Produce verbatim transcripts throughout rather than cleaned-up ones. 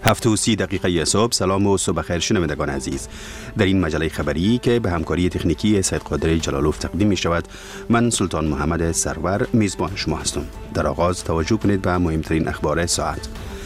هفت و سی دقیقه صبح. سلام و صبح خیر شنوندگان عزیز. در این مجله خبری که به همکاری تکنیکی سید قادر جلالوف تقدیم می شود، من سلطان محمد سرور میزبان شما هستم. در آغاز توجه کنید به مهمترین اخبار ساعت.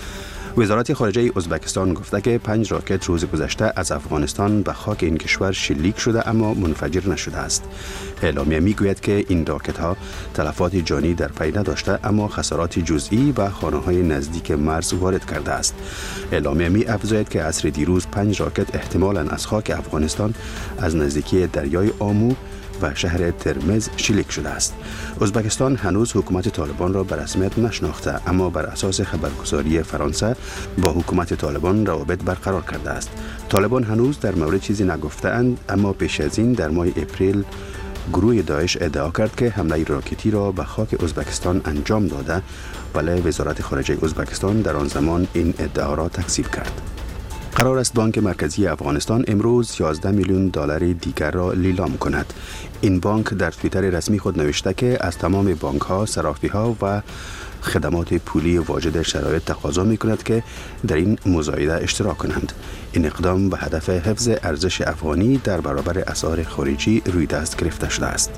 وزارت خارجه ازبکستان گفته که پنج راکت روز گذشته از افغانستان به خاک این کشور شلیک شده اما منفجر نشده است. اعلامیه میگوید که این راکت ها تلفات جانی در پی نداشته اما خسارات جزئی و خانه های نزدیک مرز وارد کرده است. اعلامیه می افزاید که عصر دیروز پنج راکت احتمالاً از خاک افغانستان از نزدیکی دریای آمو و شهر ترمز شلیک شده است. ازبکستان هنوز حکومت طالبان را به رسمیت نشناخته اما بر اساس خبرگزاری فرانسه با حکومت طالبان روابط برقرار کرده است. طالبان هنوز در مورد چیزی نگفته اند اما پیش از این در ماه اپریل گروه داعش ادعا کرد که حمله راکتی را به خاک ازبکستان انجام داده، ولی وزارت خارجه ازبکستان در آن زمان این ادعا را تکذیب کرد. قرار است بانک مرکزی افغانستان امروز یازده میلیون دلار دیگر را لیلام کند. این بانک در توییتر رسمی خود نوشته که از تمام بانک ها، صرافی ها و خدمات پولی واجد شرایط تقاضا می کند که در این مزایده اشتراک کنند. این اقدام به هدف حفظ ارزش افغانی در برابر اسعار خارجی روی دست گرفته شده است.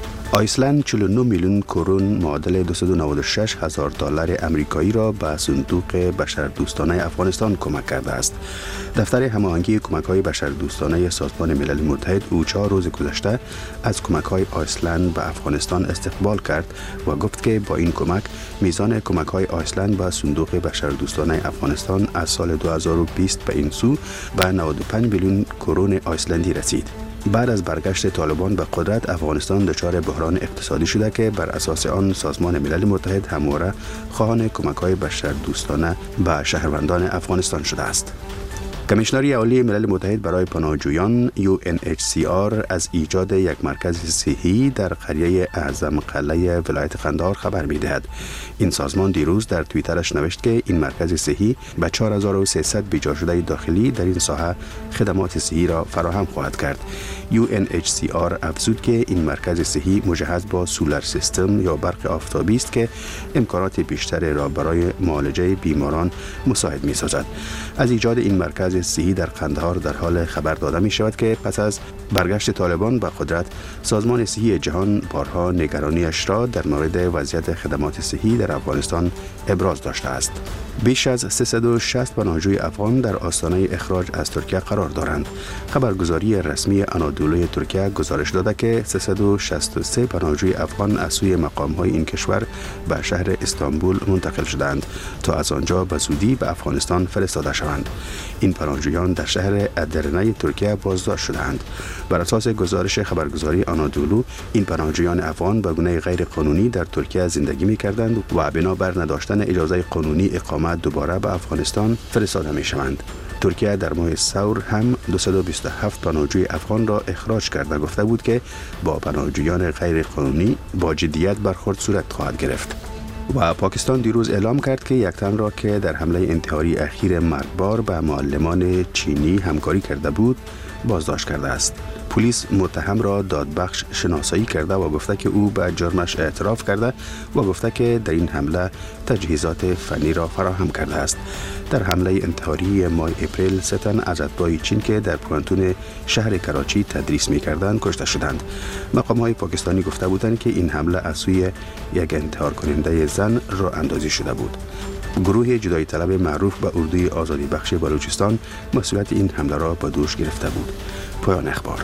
آیسلند چهل و نه میلیون کرون معادل دویست و نود و شش هزار دلار امریکایی را به صندوق بشردوستانه افغانستان کمک کرده است. دفتر هماهنگی کمک‌های بشردوستانه سازمان ملل متحد اوچا روز گذشته از کمک‌های آیسلند به افغانستان استقبال کرد و گفت که با این کمک میزان کمک‌های آیسلند به صندوق بشردوستانه افغانستان از سال دو هزار و بیست به این سو به نود و پنج میلیون کرون آیسلندی رسید. بعد از برگشت طالبان به قدرت، افغانستان دچار بحران اقتصادی شده که بر اساس آن سازمان ملل متحد همواره خواهان کمک‌های بشردوستانه به شهروندان افغانستان شده است. کمیشنری عالی ملل متحد برای پناهجویان یو ان اچ سی آر از ایجاد یک مرکز صحی در قریه اعظم قلعه ولایت قندهار خبر می‌دهد. این سازمان دیروز در توییترش نوشت که این مرکز صحی به چهار هزار و سیصد بیجا شده داخلی در این ساحه خدمات صحی را فراهم خواهد کرد. یو ان اچ سی آر افزود که این مرکز صحی مجهز با سولار سیستم یا برق آفتابی است که امکانات بیشتری را برای معالجه بیماران مساعد می‌سازد. از ایجاد این مرکز صحی در قندهار در حال خبر داده می شود که پس از برگشت طالبان به قدرت، سازمان صحی جهان بارها نگرانیش را در مورد وضعیت خدمات صحی در افغانستان ابراز داشته است. بیش از سیصد و شصت پناهجوی افغان در آستانه اخراج از ترکیه قرار دارند. خبرگزاری رسمی آنادولوی ترکیه گزارش داده که سیصد و شصت و سه پناهجوی افغان از سوی مقام‌های این کشور به شهر استانبول منتقل شدند تا از آنجا به زودی به افغانستان فرستاده شوند. این پناهجویان در شهر ادرنه ترکیه بازداشت شدند. بر اساس گزارش خبرگزاری آنادولو، این پناهجویان افغان به گونه غیر قانونی در ترکیه زندگی می‌کردند و بنابر نداشتن اجازه قانونی اقامت دوباره به افغانستان فرستاده می‌شوند. ترکیه در ماه ثور هم دویست و بیست و هفت پناهجوی افغان را اخراج کرد و گفته بود که با پناهجویان غیر قانونی با جدیت برخورد صورت خواهد گرفت. و پاکستان دیروز اعلام کرد که یک تن را که در حمله انتحاری اخیر مرگبار به معلمان چینی همکاری کرده بود بازداشت کرده است. پلیس متهم را دادبخش شناسایی کرده و گفته که او به جرمش اعتراف کرده و گفته که در این حمله تجهیزات فنی را فراهم کرده است. در حمله انتحاری ماه اپریل سه تن از اتباع چین که در پوانتون شهر کراچی تدریس می‌کردند کشته شدند. مقام‌های پاکستانی گفته بودند که این حمله از سوی یک انتحار کننده زن راه اندازی شده بود. گروه جدایی طلب معروف به اردوی آزادی بخش بلوچستان مسئولیت این حمله را به دوش گرفته بود. پایان اخبار.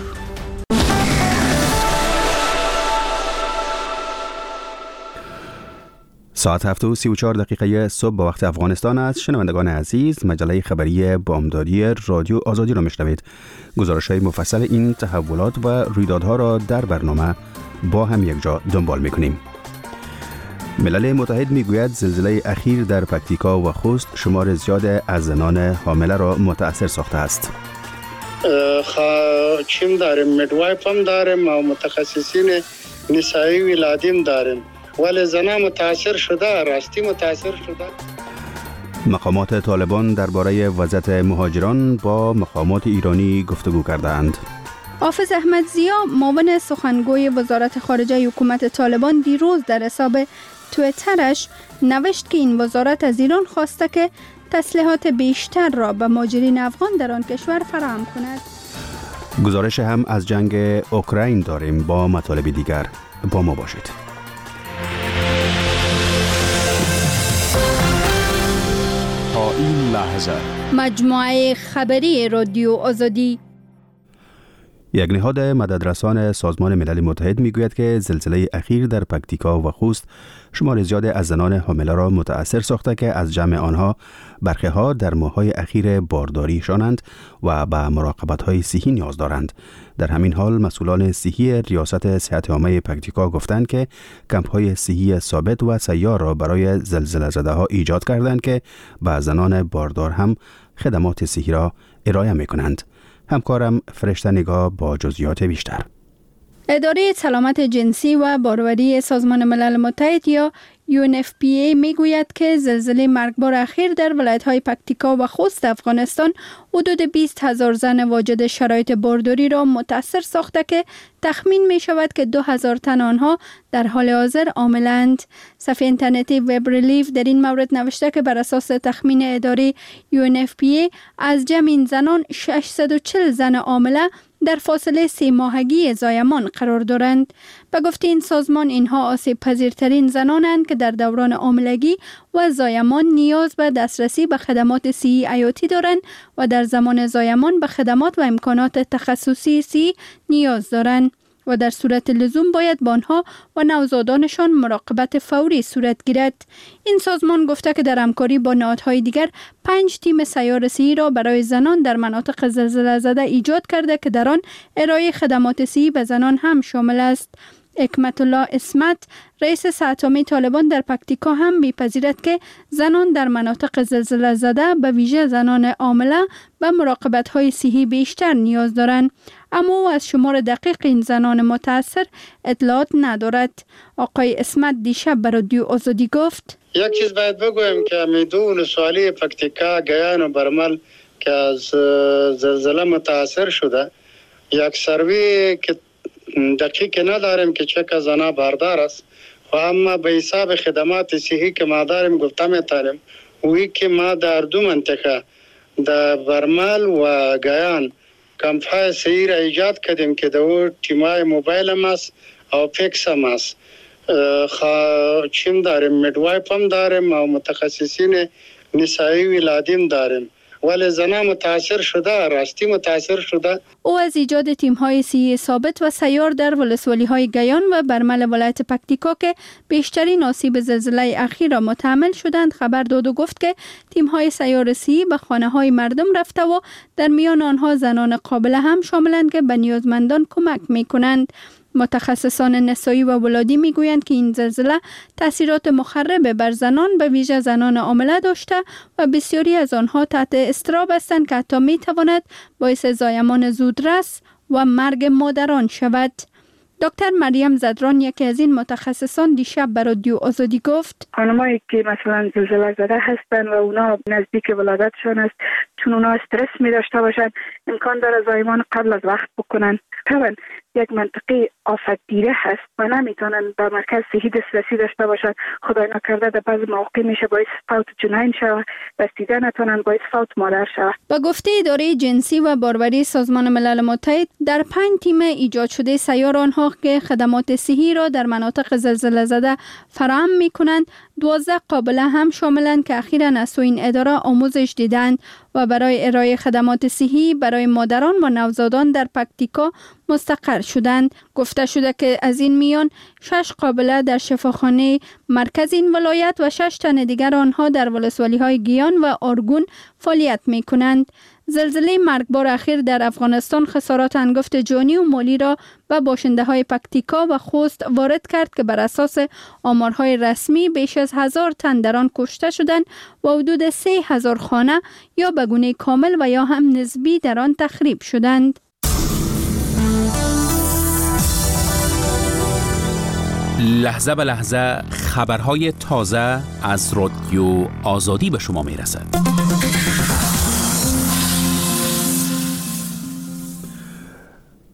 ساعت هفت و سی و چهار دقیقه صبح به وقت افغانستان است. شنوندگان عزیز، مجله خبری بامدادی رادیو آزادی را میشنوید. گزارش‌های مفصل این تحولات و رویدادها را در برنامه با هم یک جا دنبال می‌کنیم. ملل متحد میگوید زلزله اخیر در پکتیکا و خوست شمار زیاد از زنان حامله را متأثر ساخته است. چیم داریم، میدوایف هم داریم و متخصصین نسایی ولادیم داریم، ولی زنان متأثر شده، راستی متأثر شده. مقامات طالبان درباره وضعیت مهاجران با مقامات ایرانی گفتگو کردند. حافظ احمد ضیا، معاون سخنگوی وزارت خارجه حکومت طالبان، دیروز در حساب توییترش نوشت که این وزارت از ایران خواسته که تسلیحات بیشتر را به مهاجرین افغان در آن کشور فراهم کند. گزارش هم از جنگ اوکراین داریم با مطالب دیگر. با ما باشید. تا این لحظه مجموعه خبری رادیو آزادی. یک نهاد مددرسان سازمان ملل متحد میگوید که زلزله اخیر در پکتیکا و خوست شمار زیاد از زنان حامله را متأثر ساخته که از جمع آنها برخی ها در ماه‌های اخیر بارداری شانند و به مراقبت‌های صحی نیاز دارند. در همین حال مسئولان صحی ریاست صحت عامه پکتیکا گفتند که کمپ‌های صحی ثابت و سیار را برای زلزله زده‌ها ایجاد کردند که به زنان باردار هم خدمات صحی را ارائه می‌کنند. همکارم فرشته نگاه با جزئیات بیشتر. اداره سلامت جنسی و باروری سازمان ملل متحد یا یو ان اف پی ای میگوید که زلزله مرگبار اخیر در ولایت‌های پکتیکا و خوست افغانستان حدود بیست هزار زن واجد شرایط بارداری را متأثر ساخته که تخمین می شود که دو هزار تن آنها در حال حاضر حاملند. صفحه اینترنتی وب ریلیف در این مورد نوشته که بر اساس تخمین اداره یو ان اف پی ای از جمع این زنان ششصد و چهل زن حامله در فاصله سه ماهگی زایمان قرار دارند. به گفته این سازمان اینها آسیب پذیرترین زنانند که در دوران حاملگی و زایمان نیاز به دسترسی به خدمات صحی حیاتی دارند و در زمان زایمان به خدمات و امکانات تخصصی صحی نیاز دارند و در صورت لزوم باید با آنها و نوزادانشان مراقبت فوری صورت گیرد. این سازمان گفته که در همکاری با نهادهای دیگر پنج تیم سیار صحی را برای زنان در مناطق زلزله زده ایجاد کرده که در آن ارائه خدمات صحی به زنان هم شامل است. حکمت الله اسمت رئیس صحت عامه طالبان در پکتیکا هم می‌پذیرد که زنان در مناطق زلزله زده به ویژه زنان حامله به مراقبت‌های صحی بیشتر نیاز دارند، اما او از شمار دقیق این زنان متأثر اطلاعات ندارد. آقای اسمت دیشب به رادیو آزادی گفت: یک چیز باید بگویم که میدو ولسوالی پکتیکا، گیان و برمل که از زلزله متأثر شده، یک سروی که دقیق نداریم که چه که زنا باردار است و اما به حساب خدمات صحی که ما داریم گفته میتونیم وی که ما در دو منطقه در برمل و گیان کمپ‌های صحی را ایجاد کردیم که در تیمای موبایل هم است و فیکس هم است. چیم داریم، میدوایپ هم داریم و متخصصین نسایی ولادیم داریم، ولی زنان متاثر شده، راستی متاثر شده. او از ایجاد تیم‌های صحی ثابت و سیار در ولسوالی‌های گیان و برمل ولایت پکتیکا که بیشترین آسیب زلزله اخیر را متحمل شدند خبر داد و گفت که تیم‌های سیار صحی به خانه‌های مردم رفته و در میان آنها زنان قابله هم شاملند که به نیازمندان کمک می‌کنند. متخصصان نسایی و ولادی میگویند که این زلزله تاثیرات مخرب بر زنان به ویژه زنان حامله داشته و بسیاری از آنها تحت اضطراب هستند که حتی میتواند باعث زایمان زودرس و مرگ مادران شود. دکتر مریم زدران یکی از این متخصصان دیشب به رادیو آزادی گفت: خانمایی که مثلا زلزله زده هستند و اونا نزدیک ولادتشان است، چون اونا استرس می داشته باشند، امکان داره زایمان قبل از وقت بکنن. طبعا یک منطقه آفتگیره هست و نمیتونن به مرکز صحی دسترسی داشته باشند. خدای نکرده در بعض مواقع میشه باعث فوت جنین شود، رسیده نتونن باعث فوت مادر شود. با گفته اداره جنسی و باروری سازمان ملل متحد، در پنج تیم ایجاد شده سیار آنها که خدمات صحی را در مناطق زلزله زده فراهم میکنند، دوازده قابله هم شاملند که اخیراً از سوی این اداره آموزش دیدند و برای ارائه خدمات صحی برای مادران و نوزادان در پکتیکا مستقر شدند. گفته شده که از این میان شش قابله در شفاخانه مرکز این ولایت و شش تن دیگر آنها در ولسوالی‌های گیان و آرگون فعالیت می‌کنند. زلزله مرگبار اخیر در افغانستان خسارات انگفت جانی و مالی را به باشنده‌های پکتیکا و خوست وارد کرد که بر اساس آمارهای رسمی بیش از هزار تن در آن کشته شدند و حدود سه هزار خانه یا به گونه کامل و یا هم نسبی در آن تخریب شدند. لحظه به لحظه خبرهای تازه از رادیو آزادی به شما میرسد.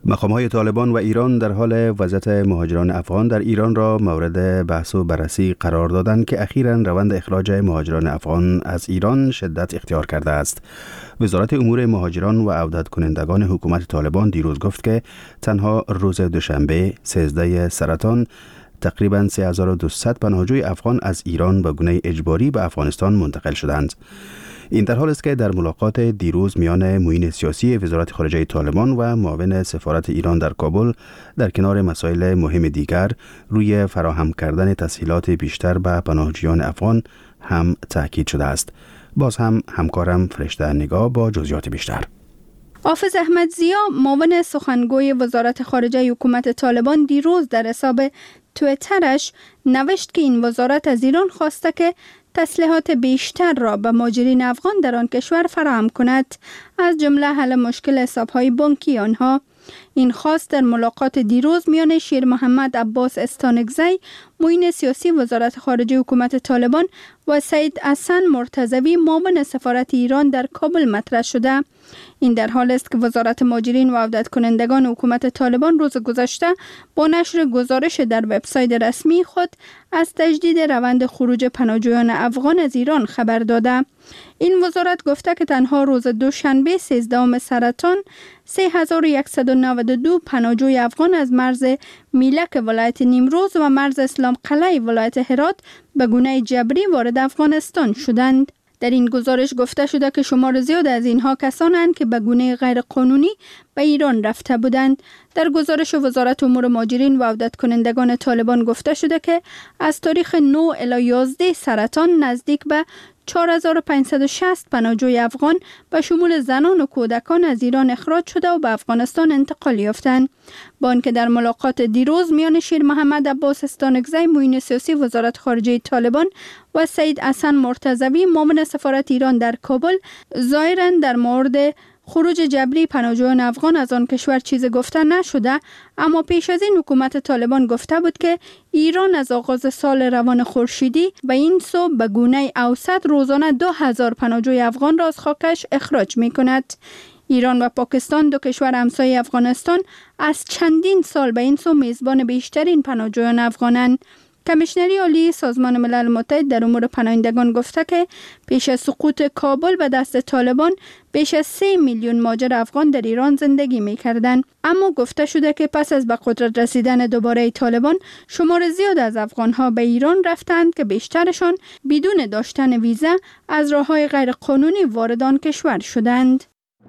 مقام‌های طالبان و ایران در حال وضعیت مهاجران افغان در ایران را مورد بحث و بررسی قرار دادند که اخیراً روند اخراج مهاجران افغان از ایران شدت اختیار کرده است. وزارت امور مهاجران و عودت کنندگان حکومت طالبان دیروز گفت که تنها روز دوشنبه سیزده سرطان تقریباً سه هزار و دویست پناهجوی افغان از ایران به گونه اجباری به افغانستان منتقل شدند. این در حال است که در ملاقات دیروز میان معین سیاسی وزارت خارجه طالبان و معاون سفارت ایران در کابل در کنار مسائل مهم دیگر روی فراهم کردن تسهیلات بیشتر به پناهجویان افغان هم تاکید شده است. باز هم همکارم فرشته نگاه با جزئیات بیشتر. حافظ احمد ضیا معاون سخنگوی وزارت خارجه حکومت طالبان دیروز در حساب توییترش نوشت که این وزارت از ایران خواسته که تسلیحات بیشتر را به مهاجرین افغان در آن کشور فراهم کند، از جمله حل مشکل حساب‌های بانکی آنها. این خواست در ملاقات دیروز میان شیر محمد عباس استانکزی معین سیاسی وزارت خارجه حکومت طالبان و سید حسن مرتضوی معاون سفارت ایران در کابل مطرح شده. این در حال است که وزارت مهاجرین و عودت کنندگان حکومت طالبان روز گذشته با نشر گزارش در وبسایت رسمی خود از تجدید روند خروج پناهجویان افغان از ایران خبر داده. این وزارت گفته که تنها روز دوشنبه سیزدهم سرطان سه هزار و صد و نود و دو پناهجوی افغان از مرز میلک ولایت نیمروز و مرز اسلام قلعه ولایت هرات به گونه جبری وارد افغانستان شدند. در این گزارش گفته شده که شمار زیاد از اینها کسانند که به گونه غیر قانونی به ایران رفته بودند. در گزارش وزارت امور مهاجرین و عودت کنندگان طالبان گفته شده که از تاریخ نه الی یازده سرطان نزدیک به چهار هزار و پانصد و شصت پناهجوی افغان به شمول زنان و کودکان از ایران اخراج شده و به افغانستان انتقال یافتند. با آنکه در ملاقات دیروز میان شیر محمد عباس استانکزی معین سیاسی وزارت خارجه طالبان و سید حسن مرتضوی معاون سفارت ایران در کابل ظاهراً در مورد خروج جبری پناهجویان افغان از آن کشور چیز گفته نشده، اما پیش از این حکومت طالبان گفته بود که ایران از آغاز سال روان خورشیدی به این سو به گونه اوسط روزانه دو هزار پناهجوی افغان را از خاکش اخراج می کند. ایران و پاکستان دو کشور همسایه افغانستان از چندین سال به این سو میزبان بیشترین پناهجویان افغانند. کمیشنری عالی سازمان ملل متحد در امور پناهندگان گفته که پیش از سقوط کابل به دست طالبان بیش از سه میلیون مهاجر افغان در ایران زندگی می کردند. اما گفته شده که پس از به قدرت رسیدن دوباره طالبان شمار زیاد از افغانها به ایران رفتند که بیشترشان بدون داشتن ویزا از راه‌های غیر قانونی وارد آن کشور شدند.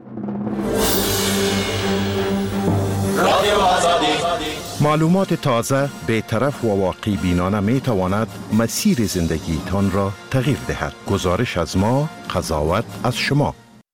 معلومات تازه، بی‌طرف و واقعی بینانه می تواند مسیر زندگی تان را تغییر دهد. گزارش از ما، قضاوت از شما.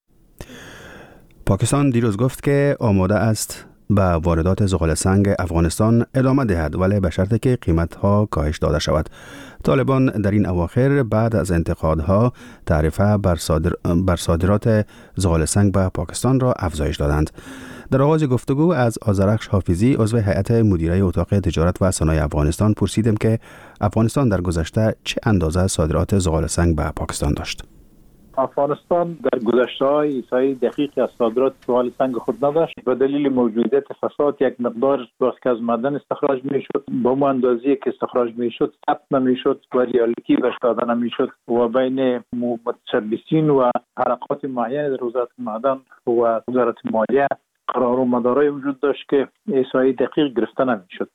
پاکستان دیروز گفت که آماده است به واردات زغال سنگ افغانستان ادامه دهد، ولی به شرطی که قیمت‌ها کاهش داده شود. طالبان در این اواخر بعد از انتقادها تعرفه بر, صادر بر صادرات زغال سنگ به پاکستان را افزایش دادند. در آغاز گفتگو از آذرخش حافظی عضو هیئت مدیره اتاق تجارت و صنایع افغانستان پرسیدم که افغانستان در گذشته چه اندازه صادرات زغال سنگ به پاکستان داشت. افغانستان در گذشته‌های ایسای دقیقی از صادرات زغال سنگ خود نداشت. به دلیل موجودیت فساد یک مقدار وقتی از معدن استخراج میشد با اون اندازه‌ای که استخراج میشد ثبت نمیشد و ریالیتی بهش داده نمیشد و بین متشبثین و حرکات معین در وزارت معدن و وزارت مالیه قرار و مدارای وجود داشت که ایسای دقیق گرفته نمیشد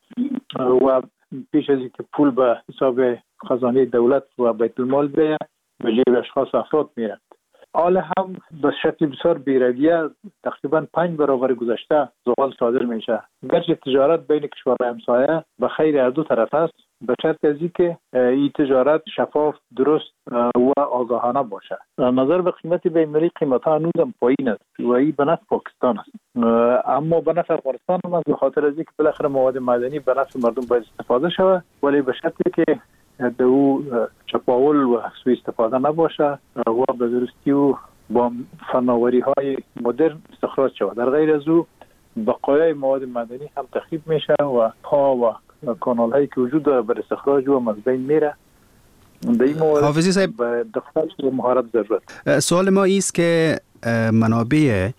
و پیش از اینکه پول به حساب خزانه دولت و بیت المال بیاید به جیب اشخاص افراد میرند. حال هم به شکل بسیار بی‌رویه تقریبا پنج برابر گذشته زغال صادر میشه. گرچه تجارت بین کشورهای همسایه به خیر هر دو طرف است، به شرط از اینکه این تجارت شفاف، درست و آگاهانه باشه. نظر به قیمت بین‌المللی قیمت‌ها هنوز هم پایین است و این به نفع پاکستان است، اما به نفع افغانستان هم است، به خاطر از اینکه بالاخره مواد معدنی به نفع مردم باید استفاده شود، ولی به شرطی که د او چپاول و سوء استفاده نباشه و به درستی و با فناوری های مدرن استخراج شود. در غیر از او بقایای مواد معدنی هم تخریب میشه و پا و کانال هایی که وجود داره بر استخراج و از بین میره. در این مورد حافظی صاحب به دقت و مهارت ضرورت. سوال ما ایست که منابع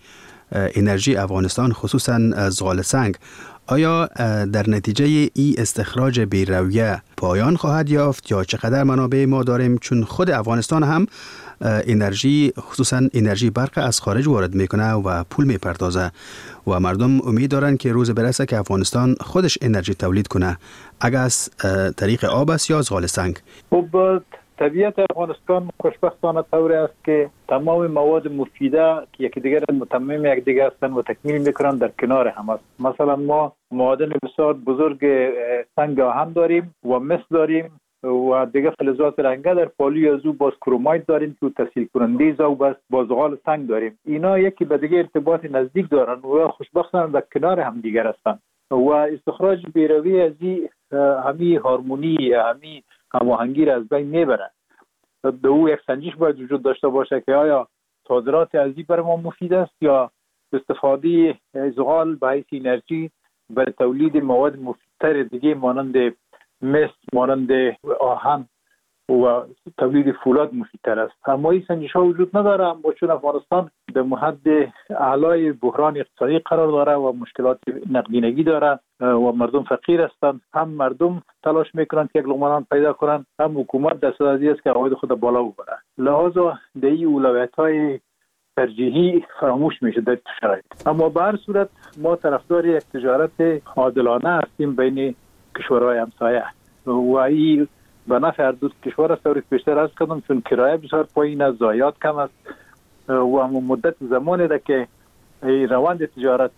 انرژی افغانستان خصوصا زغال سنگ، آیا در نتیجه ای استخراج بی‌رویه پایان خواهد یافت یا چقدر منابع ما داریم؟ چون خود افغانستان هم انرژی خصوصا انرژی برق از خارج وارد میکنه و پول میپردازه و مردم امید دارن که روز برسه که افغانستان خودش انرژی تولید کنه، اگر از طریق آب است یا زغال سنگ. خب طبیعت افغانستان خوشبختانه طوری است که تمام مواد مفیده که یکی دیگر متمم یک دیگر هستند و تکمیل میکنن در کنار هم است. مثلا ما معادن بسیار بزرگ سنگ آهن داریم و مس داریم و دیگه فلزات رنگه در پالی از او باز کرومایت داریم که تسهیل کننده ذوب است، با زغال سنگ داریم. اینا یکی به دیگه ارتباط نزدیک دارن و خوشبختانه در کنار هم دیگر هستند و استخراج بی‌رویه از همی هارمونی همی هماهنگی را از بین میبره. دو او یک سنجش باید وجود داشته باشه که آیا صادرات ازی برای ما مفید است یا استفاده زغال به حیث انرژی برای تولید مواد مفیدتر دیگه مانند مس، مانند آهن و تولید فولاد مفیدتر است. اما این سنجش ها وجود نداره، اما چون افغانستان در حد اعلای بحران اقتصادی قرار داره و مشکلات نقدینگی داره و مردم فقیر هستند، هم مردم تلاش میکنند که یک لقمه نان پیدا کنند، هم حکومت دست از است که عواید خود بالا ببره. لحاظا در این اولویت‌های ترجیحی فراموش میشه در شرایط. اما به هر صورت ما طرفدار یک تجارت عادلانه هستیم بین کشورهای همسایه و این به نفع هر دو کشور است. طوری بیشتر از کردم چون کرایه بسیار پایین است، ضایعات کم است و اما مدت زمانی ده که روند تجارت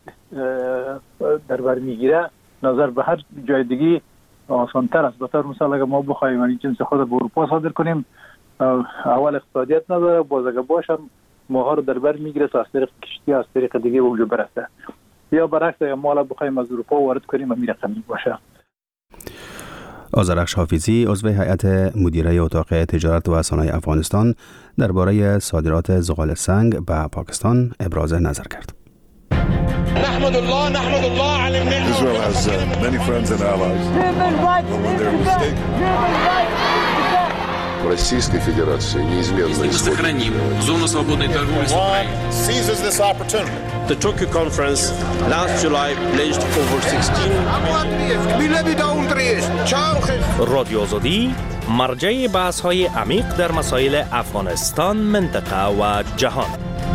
در بر میگیره نظر به هر جای دیگه آسان‌تر است. بطور مثال اگر ما بخوایم این جنس خود به اروپا صادر کنیم، اول اقتصادیت نداره، باز اگر باشم ماها رو در بر میگیره تا از طریق کشتی از طریق دیگه اونجا برسه، یا برعکس اگر ما بخوایم از اروپا وارد کنیم همین رقمی باشه. آذرخش حافظی عضو هیئت مدیره اتاق تجارت و صنایع افغانستان درباره صادرات زغال سنگ به پاکستان ابراز نظر کرد. نحمد الله نحمد الله على النعمة. Israel has uh, many friends and allies. Российской Федерации неизменно сохраним зону свободной торговли с Украиной. Seizes this opportunity. The Tokyo conference last July pledged over sixteen. رادیو آزادی مرجع بحث‌های عمیق در مسائل افغانستان، منطقه و جهان.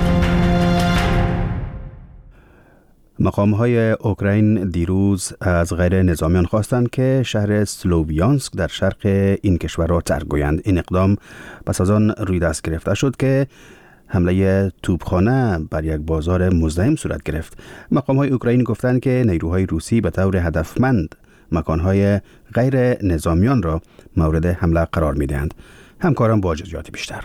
مقام‌های اوکراین دیروز از غیر نظامیان خواستند که شهر سلوویانسک در شرق این کشور را ترک گویند. این اقدام پس از آن روی دست گرفته شد که حمله توپخانه بر یک بازار مزدحم صورت گرفت. مقام‌های اوکراین گفتند که نیروهای روسی به طور هدفمند مکان‌های غیر نظامیان را مورد حمله قرار می‌دهند. همکاران با جزئیات بیشتر.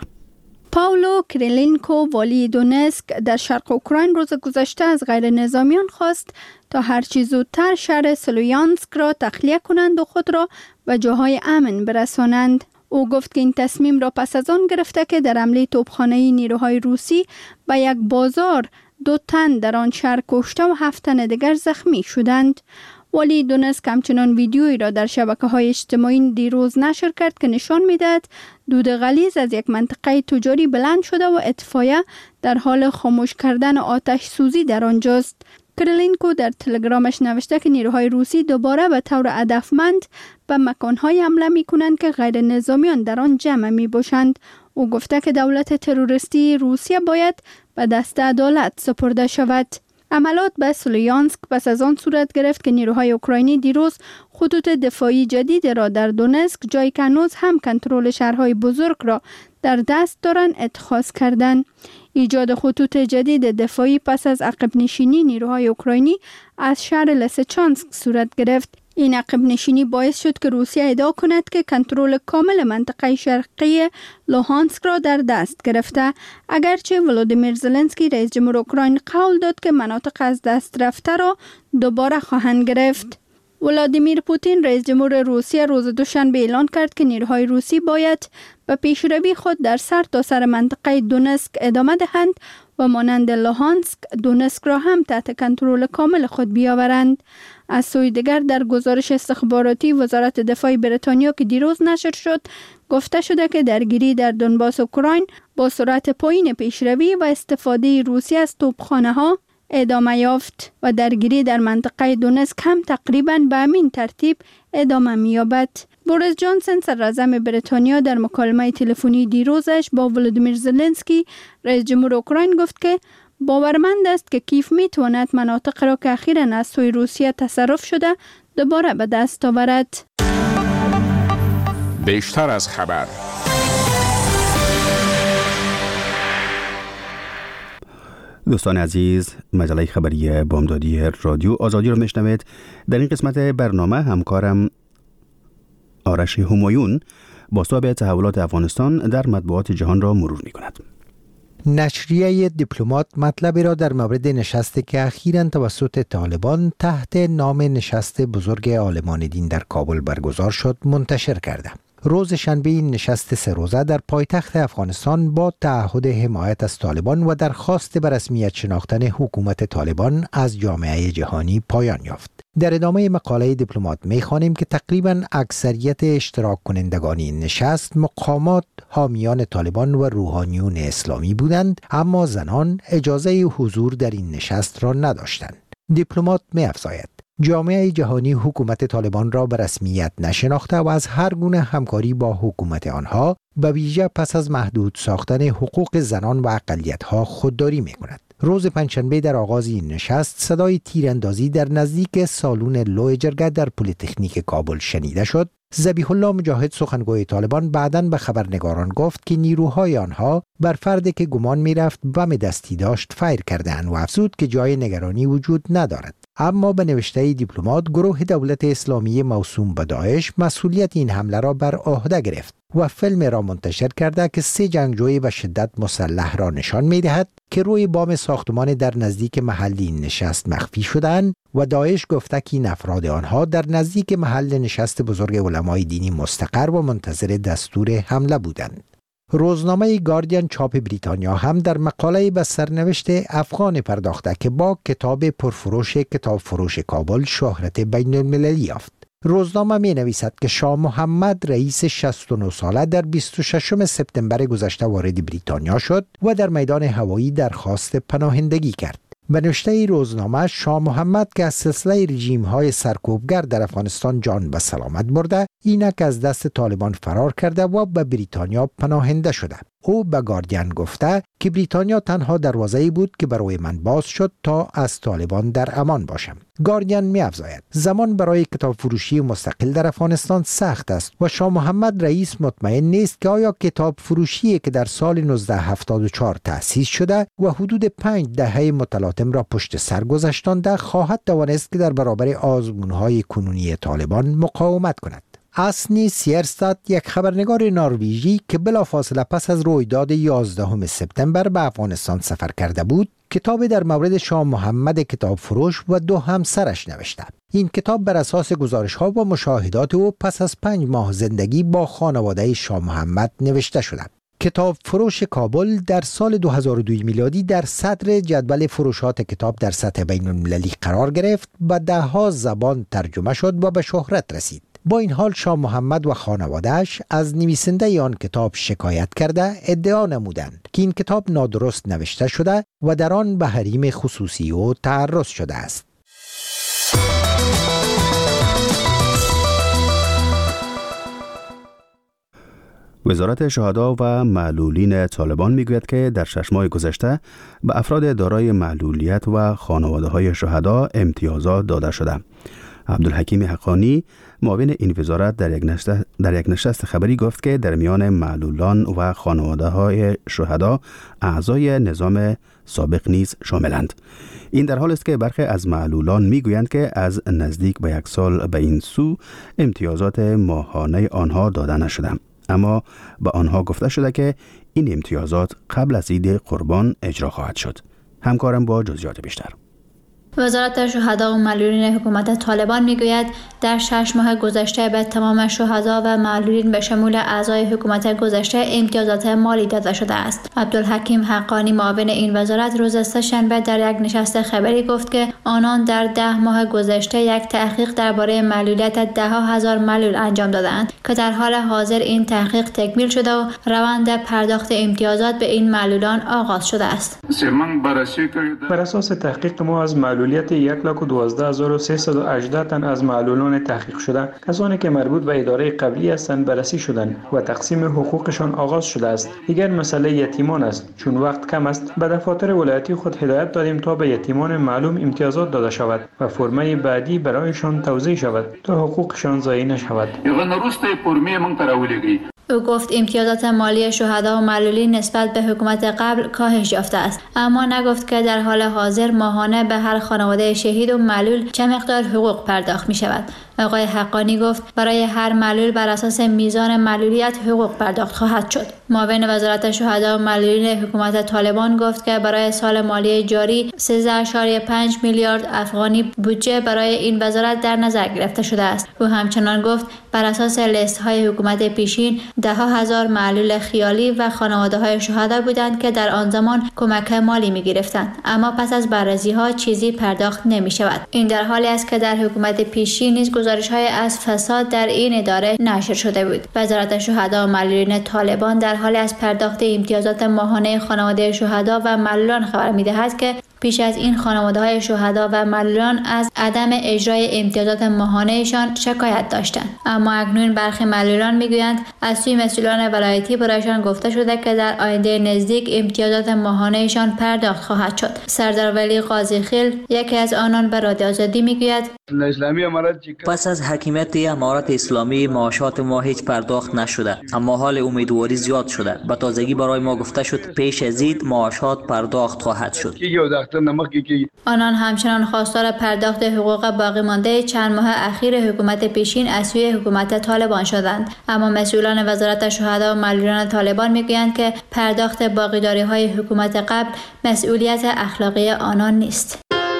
پاولو کریلینکو والی دونسک در شرق اوکراین روز گذشته از غیر نظامیان خواست تا هرچی زودتر شهر سلویانسک را تخلیه کنند و خود را به جاهای امن برسانند. او گفت که این تصمیم را پس از آن گرفته که در حمله توپخانه‌ای نیروهای روسی به یک بازار دو تن در آن شهر کشته و هفت تن دیگر زخمی شدند. والی دونسک همچنان ویدیویی را در شبکه‌های اجتماعی دیروز نشر کرد که نشان می‌دهد دود غلیظ از یک منطقه تجاری بلند شده و اطفایه در حال خاموش کردن آتش سوزی در آنجاست. کریلینکو در تلگرامش نوشته که نیروهای روسی دوباره به طور هدفمند به مکان‌های حمله می‌کنند که غیر نظامیان در آن جمع می‌باشند. او گفته که دولت تروریستی روسیه باید به دست عدالت سپرده شود. عملات به سلویانسک پس از آن صورت گرفت که نیروهای اوکراینی دیروز خطوط دفاعی جدید را در دونسک، جایی که هنوز هم کنترل شهرهای بزرگ را در دست دارند، اتخاذ کردند. ایجاد خطوط جدید دفاعی پس از عقب نشینی نیروهای اوکراینی از شهر لسچانسک صورت گرفت. این عقب نشینی باعث شد که روسیه ادعا کند که کنترل کامل منطقه شرقی لوهانسک را در دست گرفته، اگرچه ولودیمیر زلنسکی رئیس جمهور اوکراین قول داد که مناطق از دست رفته را دوباره خواهند گرفت. ولادیمیر پوتین رئیس جمهور روسیه روز دوشنبه اعلان کرد که نیروهای روسی باید به پیشروی خود در سر تا سر منطقه دونسک ادامه دهند و مانند لوهانسک، دونسک را هم تحت کنترل کامل خود بیاورند. از سوی دیگر در گزارش استخباراتی وزارت دفاع بریتانیا که دیروز نشر شد، گفته شده که درگیری در دونباس اوکراین با سرعت پایین پیشروی و استفاده روسیه از توپخانه‌ها ادامه یافت و درگیری در منطقه دونتسک هم تقریباً به همین ترتیب ادامه می‌یابد. بوریس جانسون صدراعظم بریتانیا در مکالمه تلفنی دیروزش با ولودیمیر زلنسکی رئیس جمهور اوکراین گفت که باورمند است که کیف می‌تواند مناطق را که اخیراً از سوی روسیه تصرف شده دوباره به دست آورد. بیشتر از خبر. دوستان عزیز، مجله خبری بامدادی رادیو آزادی رو میشنوید. در این قسمت برنامه همکارم آرش همایون بازتاب تحولات افغانستان در مطبوعات جهان را مرور می کند. نشریه دیپلمات مطلبی را در مورد نشستی که اخیراً توسط طالبان تحت نام نشست بزرگ عالمان دین در کابل برگزار شد منتشر کرده. روز شنبه این نشست سه روزه در پایتخت افغانستان با تعهد حمایت از طالبان و درخواست به رسمیت شناختن حکومت طالبان از جامعه جهانی پایان یافت. در ادامه مقاله دیپلمات می‌خوانیم که تقریباً اکثریت اشتراک کنندگان این نشست مقامات حامیان طالبان و روحانیون اسلامی بودند، اما زنان اجازه حضور در این نشست را نداشتند. دیپلمات می‌افزاید جامعه جهانی حکومت طالبان را به رسمیت نشناخته و از هر گونه همکاری با حکومت آنها به ویژه پس از محدود ساختن حقوق زنان و اقلیت‌ها خودداری می‌کند. روز پنجشنبه در آغاز این نشست صدای تیراندازی در نزدیک سالن لوح جرگه در پلی‌تکنیک کابل شنیده شد. ذبیح الله مجاهد سخنگوی طالبان بعداً به خبرنگاران گفت که نیروهای آنها بر فردی که گمان می‌رفت بم دستی داشت فایر کردند و افزود که جای نگرانی وجود ندارد. اما به نوشته دیپلمات گروه دولت اسلامی موسوم به داعش مسئولیت این حمله را بر عهده گرفت و فیلم را منتشر کرده که سه جنگجوی به شدت مسلح را نشان می‌دهد که روی بام ساختمان در نزدیک محل این نشست مخفی شدند و داعش گفته که این افراد آنها در نزدیک محل نشست بزرگ علمای دینی مستقر و منتظر دستور حمله بودند. روزنامه گاردین چاپ بریتانیا هم در مقاله به سرنوشت افغان پرداخته که با کتاب پرفروش کتاب فروش کابل شهرت بین المللی یافت. روزنامه می نویسد که شاه محمد رئیس شصت و نه ساله در بیست و ششم سپتامبر گذشته وارد بریتانیا شد و در میدان هوایی درخواست پناهندگی کرد. به نوشته روزنامه شاه محمد که از سلسله رژیم‌های سرکوبگر در افغانستان جان به سلامت برده، اینک از دست طالبان فرار کرده و به بریتانیا پناهنده شده. او به گاردین گفته که بریتانیا تنها دروازه‌ای بود که برای من باز شد تا از طالبان در امان باشم. گاردین می‌افزاید زمان برای کتاب فروشی مستقل در افغانستان سخت است و شاه محمد رئیس مطمئن نیست که آیا کتاب فروشی که در سال نوزده هفتاد و چهار تأسیس شده و حدود پنج دهه متلاطم را پشت سر گذاشتانده خواهد توانست که در برابر آزمون‌های کنونی طالبان مقاومت کند. اسنی سیرستاد یک خبرنگار نروژی که بلافاصله پس از رویداد یازدهم سپتامبر به افغانستان سفر کرده بود، کتابی در مورد شاه محمد کتاب فروش و دو همسرش نوشته. این کتاب بر اساس گزارش‌ها و مشاهدات او پس از پنج ماه زندگی با خانواده شاه محمد نوشته شده. کتاب فروش کابل در سال دو هزار و دو میلادی در صدر جدول فروشات کتاب در سطح بین المللی قرار گرفت و ده ها زبان ترجمه شد و به شهرت رسید. با این حال شاه محمد و خانواده‌اش از نویسنده آن کتاب شکایت کرده ادعا نمودند که این کتاب نادرست نوشته شده و در آن به حریم خصوصی او تعرض شده است. وزارت شهدا و معلولین طالبان میگوید که در شش ماه گذشته به افراد دارای معلولیت و خانواده‌های شهدا امتیازات داده شده. عبدالحکیم حقانی معاون این وزارت در یک نشست در یک نشست خبری گفت که در میان معلولان و خانواده‌های شهدا اعضای نظام سابق نیز شاملند. این در حالی است که برخی از معلولان میگویند که از نزدیک به یک سال به این سو امتیازات ماهانه آنها داده نشده، اما به آنها گفته شده که این امتیازات قبل از عید قربان اجرا خواهد شد. همکارم با جزئیات بیشتر. وزارت شهدا و معلولین حکومت طالبان میگوید در شش ماه گذشته به تمام شهدا و معلولین به شمول اعضای حکومت گذشته امتیازات مالی داده شده است. عبدالحکیم حقانی معاون این وزارت روز سه‌شنبه در یک نشست خبری گفت که آنان در ده ماه گذشته یک تحقیق درباره معلولیت ده ها هزار معلول انجام دادند که در حال حاضر این تحقیق تکمیل شده و روند پرداخت امتیازات به این معلولان آغاز شده است. بر اساس تحقیق ما از معلولیت یک لاک و دوازده هزار و سیصد و هجده تن از معلولان تحقیق شده کسانی که مربوط به اداره قبلی هستند بررسی شدند و تقسیم حقوقشان آغاز شده است. دیگر مسئله یتیمان است. چون وقت کم است به دفاتر ولایتی خود هدایت دادیم تا به یتیمان معلوم امتیازات داده شود و فرمای بعدی برایشان توزیع شود تا حقوقشان ضایع نشود. او گفت امتیازات مالی شهدا و معلولین نسبت به حکومت قبل کاهش یافته است، اما نگفت که در حال حاضر ماهانه به هر خانواده شهید و معلول چه مقدار حقوق پرداخت می شود. آقای حقانی گفت برای هر معلول بر اساس میزان معلولیت حقوق پرداخت خواهد شد. معاون وزارت شهدا و معلولین حکومت طالبان گفت که برای سال مالی جاری سیزده ممیز پنج میلیارد افغانی بودجه برای این وزارت در نظر گرفته شده است. او همچنان گفت بر اساس لیست های حکومت پیشین ده ها هزار معلول خیالی و خانواده های شهدا بودند که در آن زمان کمک مالی می گرفتند، اما پس از بررسی ها چیزی پرداخت نمی شود. این در حالی است که در حکومت پیشین نیز گزارش های از فساد در این اداره نشر شده بود. وزارت شهدا و معلولین طالبان در حال از پرداخت امتیازات ماهانه خانواده شهدا و معلولان خبر می دهد که پیش از این خانواده های شهدا و معلولان از عدم اجرای امتیازات ماهانهشان شکایت داشتند، اما اکنون برخی معلولان میگویند از سوی مسئولان ولایتی برایشان گفته شده که در آینده نزدیک امتیازات ماهانهشان پرداخت خواهد شد. سردار ولی قاضی خیل یکی از آنان به رادیو آزادی میگوید پس از حاکمیت امارت اسلامی معاشات ما هیچ پرداخت نشده، اما حال امیدواری زیاد شده. به تازگی برای ما گفته شد پیش از عید معاشات پرداخت خواهد شد. آنان همچنان خواستار پرداخت حقوق باقی مانده چند ماه اخیر حکومت پیشین از سوی حکومت طالبان شدند، اما مسئولان وزارت شهدا و معلولان طالبان میگویند که پرداخت باقیداری های حکومت قبل مسئولیت اخلاقی آنان نیست.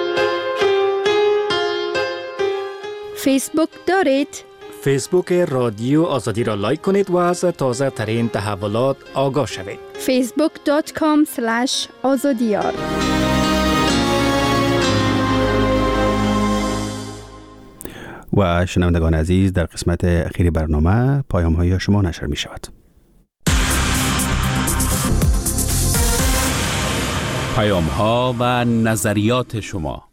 فیسبوک دارید؟ فیسبوک رادیو آزادی را لایک کنید و از تازه ترین تحولات آگاه شوید. فیسبوک دات کام اسلش آزادیار. و شنوندگان عزیز، در قسمت اخیر برنامه پیام های شما نشر می شود. پیام ها و نظریات شما.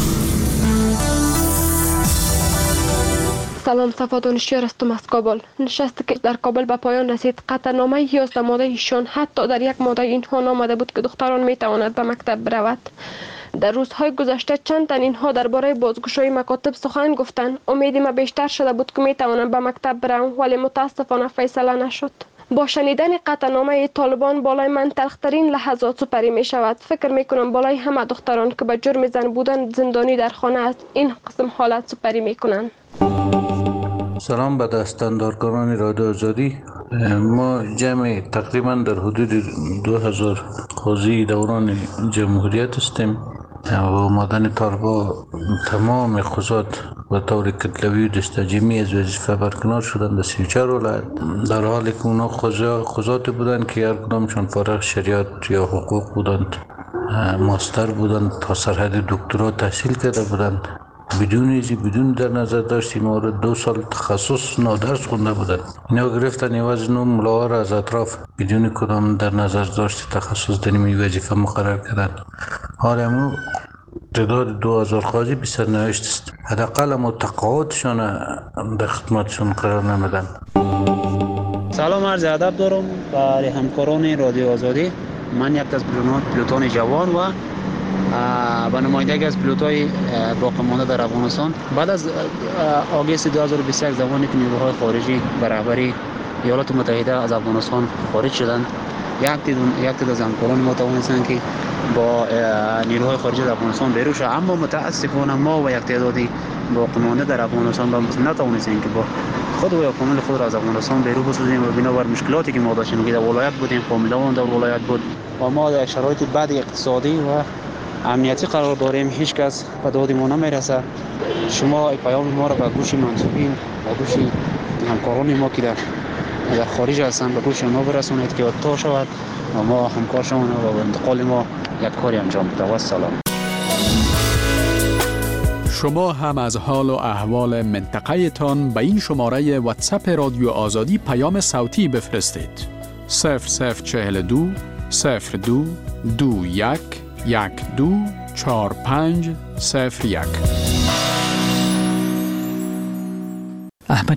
سلام، صفا دانشیار هستم از کابل. نشستی که در کابل به پایان رسید، قطعنامه یازده ماده ایشان حتی در یک ماده اینها نامده بود که دختران می تواند به مکتب برود. در روزهای گذشته چند تن اینها درباره بازگشایی مکاتب سخن گفتند. امید ما بیشتر شده بود که می توانم به مکتب برم، ولی متاسفانه فیصله نشد. با شنیدن قطعنامه طالبان بالای من تلخترین لحظات سپری می شود. فکر می کنم بالای همه دختران که به جرم زن بودن زندانی در خانه است این قسم حالت سپری می کنند. سلام به دستاندارکاران رادیو آزادی. ما جمع تقریبا در حدود دو هزار قاضی دوران جمهوریت هستیم و آمدن طالبا تمام قضات و طور کتلوی و دستجیمی از وظیفه برکنار شدند در سی و چهار ولایت، در حالی که اونا قضات بودند که هر کدامشان فارغ شریعت یا حقوق بودند، ماستر بودند، تا سرحد دکترا تحصیل کرده بودند، بدون ایزی بدون در نظر داشتیم ما دو سال تخصص نادرس خونده بودند. اینا گرفتن عوض نو ملاها را از اطراف بدون کدام در نظر داشت تخصص در این وظیفه مقرر کردن. حالا ما تعداد دو هزار قاضی بی سرنوشت است. حداقل ما تقاعدشان در خدمتشون قرار نمیدن. سلام، عرض ادب دارم برای همکاران رادیو آزادی. من یک از پیلوتان جوان و با نمایندگی از پیلوت‌های باقی مانده در افغانستان بعد از آگوست دو هزار و بیست و یک زمانی که نیروهای خارجی به رهبری ایالات متحده از افغانستان خارج شدند، یک تعداد از همکاران ما توانستند که با نیروهای خارجی در افغانستان بیرون شوند، اما متاسفانه ما و یک تعدادی باقی مانده در افغانستان نتوانستیم که با خود و یا کامل خود را از افغانستان بیرون بسازیم و بنابر مشکلاتی که ما داشتیم که در ولایت بودیم، فامیلامون در ولایت بود و ما در شرایط بد اقتصادی و امنیتی قرار داریم، هیچ کس به داد ما نمیرسه. شما پیام ما را به گوش منصوبین، به گوش همکاران ما که در در خارج هستند به گوش ما برسونید که تا شود و ما همکار شما و به انتقال ما یک کاری انجام بده. و سلام. شما هم از حال و احوال منطقه تان به این شماره واتساپ رادیو آزادی پیام صوتی بفرستید. صفر صفر چهل دو صفر دو دو یک یک دو چهار پنج صفر یک. احمد